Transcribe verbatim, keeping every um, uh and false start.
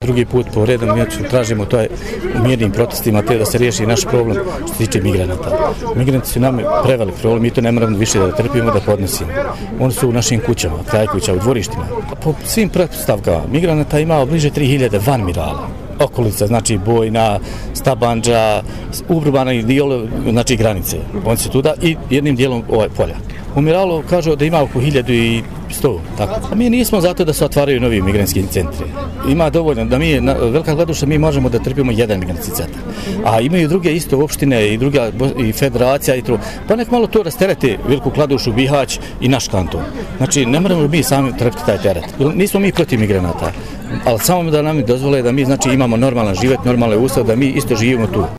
drugi put po redu, mi tražimo to je u mirnim protestima, te da se riješi naš problem što se tiče migranata. Migranti su nam prevelik problem, mi to ne moramo više da trpimo, da podnosimo. Oni su u našim kućama, kraj kuća, u dvorištima. Po svim pretpostavkama migranata ima bliže tri hiljade van Mirala. Okolica, znači Bojna, Stabandža, urbana dio, znači granice. Oni su tuda i jednim dijelom ovaj polja. U Miralu kažu da ima oko hiljadu i sto, tako. A mi nismo zato da se otvaraju novi migrantski centri. Ima dovoljno da mi, na Velika Kladuša, mi možemo da trpimo jedan migrantski centar. A imaju druge isto opštine i druga i federacija i to. Pa nek malo to rasterete Veliku Kladušu, Bihać i naš kanton. Znači ne moramo mi sami trpiti taj teret. Nismo mi protiv migranata, ali samo da nam dozvole da mi znači imamo normalan život, normalne uslove, da mi isto živimo tu.